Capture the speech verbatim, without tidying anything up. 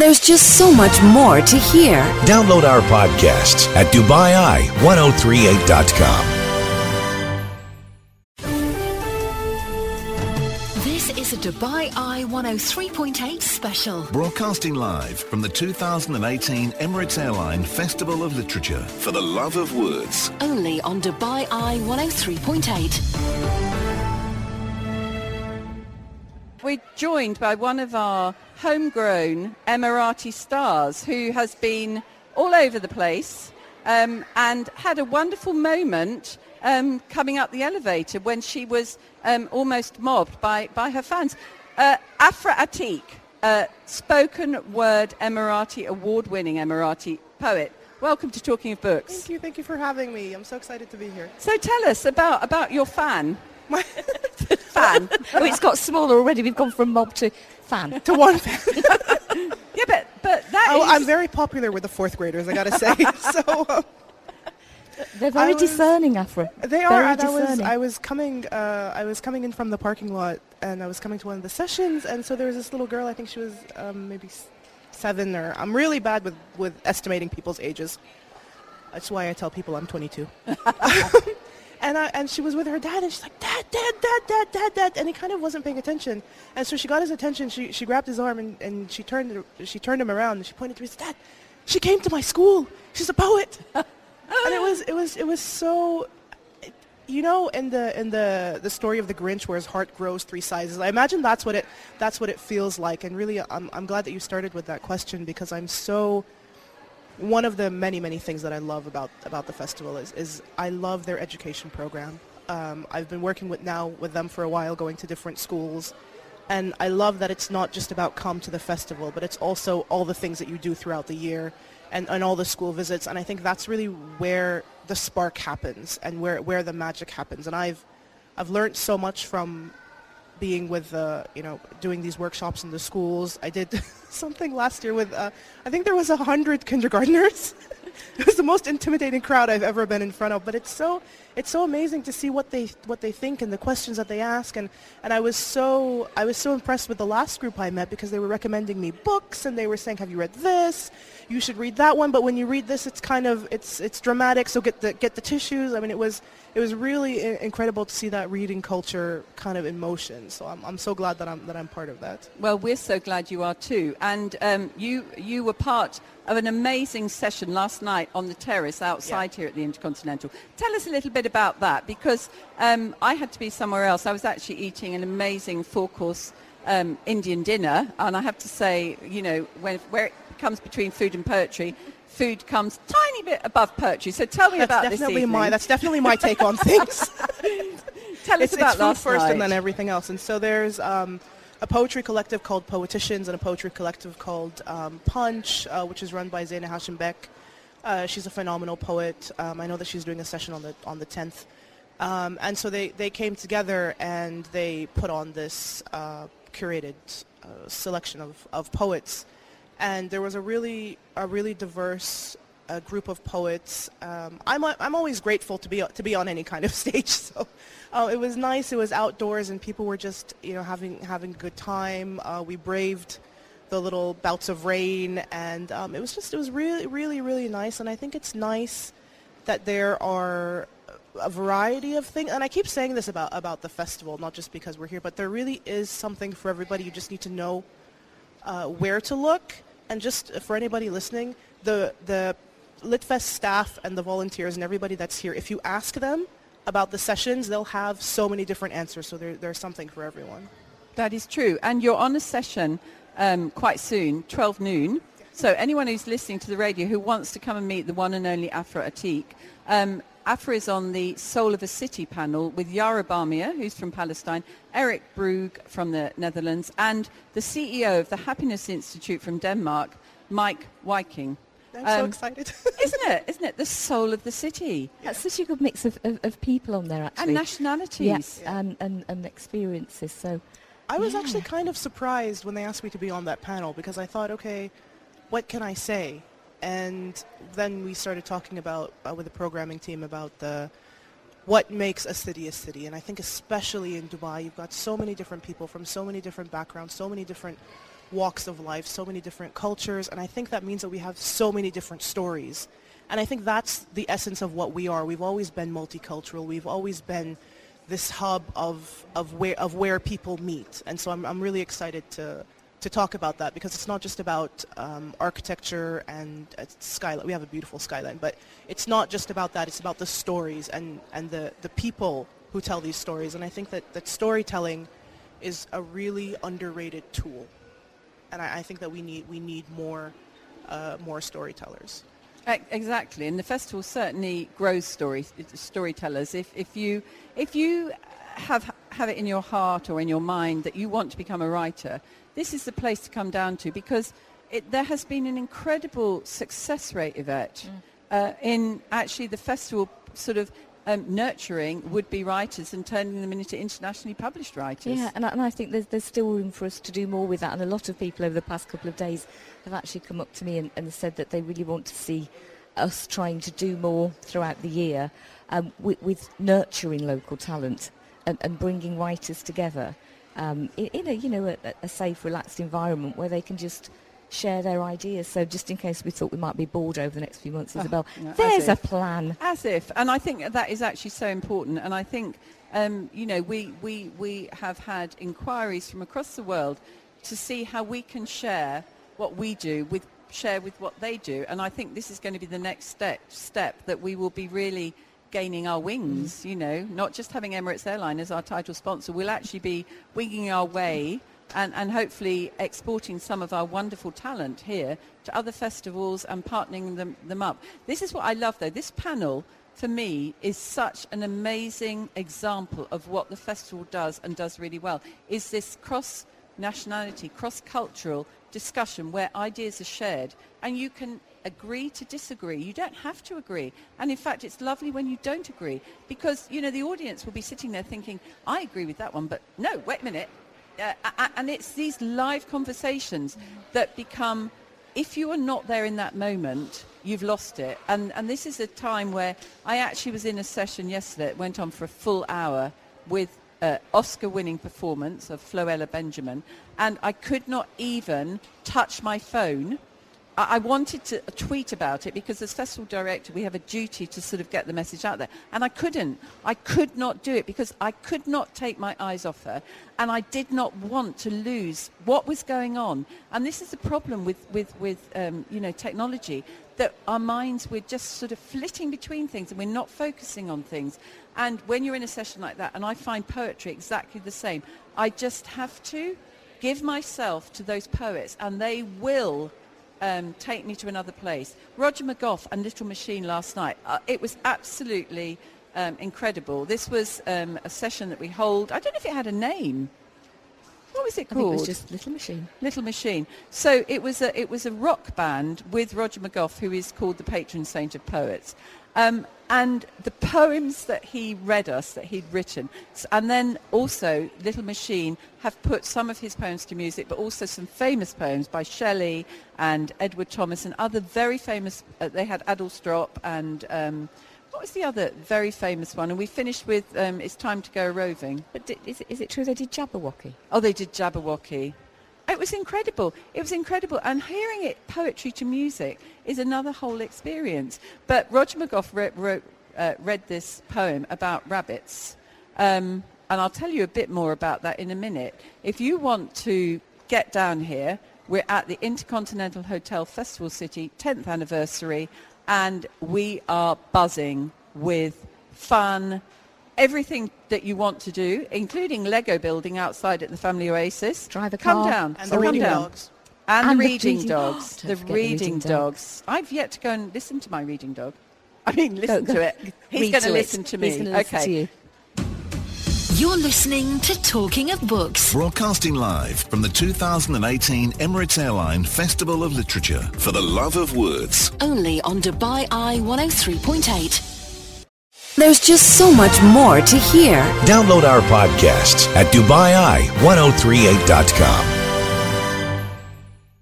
There's just so much more to hear. Download our podcasts at Dubai Eye ten thirty-eight dot com. This is a Dubai Eye one oh three point eight special. Broadcasting live from the two thousand eighteen Emirates Airline Festival of Literature for the Love of Words. Only on Dubai Eye one oh three point eight. We're joined by one of our homegrown Emirati stars who has been all over the place um, and had a wonderful moment um, coming up the elevator when she was um, almost mobbed by, by her fans. Uh, Afra Atiq, uh, spoken word Emirati, award-winning Emirati poet. Welcome to Talking of Books. Thank you, thank you for having me. I'm so excited to be here. So tell us about, about your fan. My fan. Oh, it's got smaller already. We've gone from mob to fan. to one fan. Yeah, but, but that oh, is... I'm very popular with the fourth graders, I gotta say. so uh, They're very was, discerning, Afra. They are. Very And I was, discerning. I was coming. Uh, I was coming in from the parking lot, and I was coming to one of the sessions, and so there was this little girl. I think she was um, maybe s- seven, or I'm really bad with with estimating people's ages. That's why I tell people I'm twenty-two. And I, and she was with her dad, and she's like, Dad, Dad, Dad, Dad, Dad, Dad, and he kind of wasn't paying attention. And so she got his attention. She she grabbed his arm, and, and she turned she turned him around, and she pointed to me and said, Dad, she came to my school. She's a poet. And it was it was it was so, you know, in the in the the story of the Grinch, where his heart grows three sizes. I imagine that's what it that's what it feels like. And really, I'm I'm glad that you started with that question, because I'm so. One of the many, many things that I love about, about the festival is, is I love their education program. Um, I've been working with now with them for a while, going to different schools, and I love that it's not just about come to the festival, but it's also all the things that you do throughout the year and, and all the school visits, and I think that's really where the spark happens and where, where the magic happens. And I've, I've learned so much from being with, uh, you know, doing these workshops in the schools. I did something last year with, uh, I think there was a hundred kindergartners. It was the most intimidating crowd I've ever been in front of, but it's so, it's so amazing to see what they, what they think and the questions that they ask. And, and I was so, I was so impressed with the last group I met, because they were recommending me books, and they were saying, have you read this? You should read that one, but when you read this, it's kind of, it's, it's dramatic, so get the, get the tissues. I mean, it was, it was really I- incredible to see that reading culture kind of in motion. So I'm, I'm so glad that I'm, that I'm part of that. Well, we're so glad you are too. And um, you you were part of an amazing session last night on the terrace outside here at the Intercontinental. Tell us a little bit about that, because um, I had to be somewhere else. I was actually eating an amazing four-course um, Indian dinner, and I have to say, you know, when where it comes between food and poetry, food comes tiny bit above poetry. So tell me That's about definitely this evening. my, that's definitely my take on things. Tell us it's, about it's food last first night. and then everything else. And so there's um, a poetry collective called Poeticians and a poetry collective called um, Punch, uh, which is run by Zaina Hashim-Beck. Uh, she's a phenomenal poet. Um, I know that she's doing a session on the on the tenth. Um, and so they, they came together and they put on this uh, curated uh, selection of, of poets. And there was a really a really diverse uh, group of poets. Um, I'm a, I'm always grateful to be to be on any kind of stage. So uh, it was nice. It was outdoors, and people were just you know having having a good time. Uh, we braved the little bouts of rain, and um, it was just it was really really really nice. And I think it's nice that there are a variety of things. And I keep saying this about about the festival, not just because we're here, but there really is something for everybody. You just need to know uh, where to look. And just for anybody listening, the the LitFest staff and the volunteers and everybody that's here, if you ask them about the sessions, they'll have so many different answers. So there, there's something for everyone. That is true. And you're on a session um, quite soon, twelve noon. So anyone who's listening to the radio who wants to come and meet the one and only Afra Atiq, um, Afra is on the Soul of a City panel with Yara Barmia, who's from Palestine, Eric Brug from the Netherlands, and the C E O of the Happiness Institute from Denmark, Mike Viking. I'm so Um, excited. Isn't it? Isn't it the soul of the city? That's such a good mix of, of, of people on there, actually. And nationalities. Yes, and, and, and experiences. So I was yeah. actually kind of surprised when they asked me to be on that panel, because I thought, okay, what can I say? And then we started talking about, uh, with the programming team, about the what makes a city a city. And I think especially in Dubai, you've got so many different people from so many different backgrounds, so many different walks of life, so many different cultures, and I think that means that we have so many different stories. And I think that's the essence of what we are. We've always been multicultural. We've always been this hub of of where of where people meet. And so I'm I'm really excited to to talk about that, because it's not just about um, architecture and uh, skyline. We have a beautiful skyline, but it's not just about that. It's about the stories and, and the, the people who tell these stories. And I think that, that storytelling is a really underrated tool. And I, I think that we need we need more uh, more storytellers. Exactly, and the festival certainly grows story storytellers. If if you if you have have it in your heart or in your mind that you want to become a writer, this is the place to come down to, because it, there has been an incredible success rate, Yvette, mm. uh, in actually the festival sort of um, nurturing would-be writers and turning them into internationally published writers. Yeah, and I, and I think there's, there's still room for us to do more with that, and a lot of people over the past couple of days have actually come up to me and, and said that they really want to see us trying to do more throughout the year um, with, with nurturing local talent and, and bringing writers together. Um, in, in a you know a, a safe, relaxed environment where they can just share their ideas. So just in case we thought we might be bored over the next few months, Isabel, oh, no, there's a if. plan. As if, and I think that is actually so important. And I think um, you know we we we have had inquiries from across the world to see how we can share what we do with share with what they do. And I think this is going to be the next step step that we will be really gaining our wings, mm. you know, not just having Emirates Airline as our title sponsor. We'll actually be winging our way and, and hopefully exporting some of our wonderful talent here to other festivals and partnering them, them up. This is what I love, though. This panel, for me, is such an amazing example of what the festival does and does really well, is this cross-nationality, cross-cultural discussion where ideas are shared and you can agree to disagree. You don't have to agree. And in fact, it's lovely when you don't agree, because, you know, the audience will be sitting there thinking, I agree with that one, but no, wait a minute. Uh, and it's these live conversations that become, if you are not there in that moment, you've lost it. And, and this is a time where I actually was in a session yesterday. It went on for a full hour with uh, Oscar-winning performance of Floella Benjamin, and I could not even touch my phone. I wanted to tweet about it because as festival director we have a duty to sort of get the message out there, and I couldn't. I could not do it because I could not take my eyes off her, and I did not want to lose what was going on. And this is the problem with with with um, you know technology, that our minds, we're just sort of flitting between things and we're not focusing on things. And when you're in a session like that, and I find poetry exactly the same, I just have to give myself to those poets and they will Um, take me to another place. Roger McGough and Little Machine last night. Uh, it was absolutely um, incredible. This was um, a session that we hold. I don't know if it had a name. What was it called? I think it was just Little Machine. Little Machine. So it was a it was a rock band with Roger McGough, who is called the patron saint of poets. Um, and the poems that he read us, that he'd written, and then also Little Machine have put some of his poems to music, but also some famous poems by Shelley and Edward Thomas and other very famous, uh, they had Adlestrop and um, what was the other very famous one? And we finished with um, It's Time to Go Roving. But did, is, it, is it true they did Jabberwocky? Oh, they did Jabberwocky. It was incredible. It was incredible. And hearing it, poetry to music, is another whole experience. But Roger McGough wrote, wrote, uh, read this poem about rabbits. Um, and I'll tell you a bit more about that in a minute. If you want to get down here, we're at the Intercontinental Hotel Festival City, tenth anniversary, and we are buzzing with fun, everything that you want to do, including Lego building outside at the Family Oasis. Drive a come car. down. And so the reading down. dogs. And, and the the reading reading- dogs. Oh, the don't forget the reading reading dogs. I've yet to go and listen to my reading dog. I mean, listen Go- to go- it. He's read going to to it. listen to me. He's gonna listen okay. to you. You're listening to Talking of Books. Broadcasting live from the two thousand eighteen Emirates Airline Festival of Literature for the Love of Words. Only on Dubai Eye one oh three point eight. There's just so much more to hear. Download our podcasts at Dubai Eye ten thirty-eight dot com.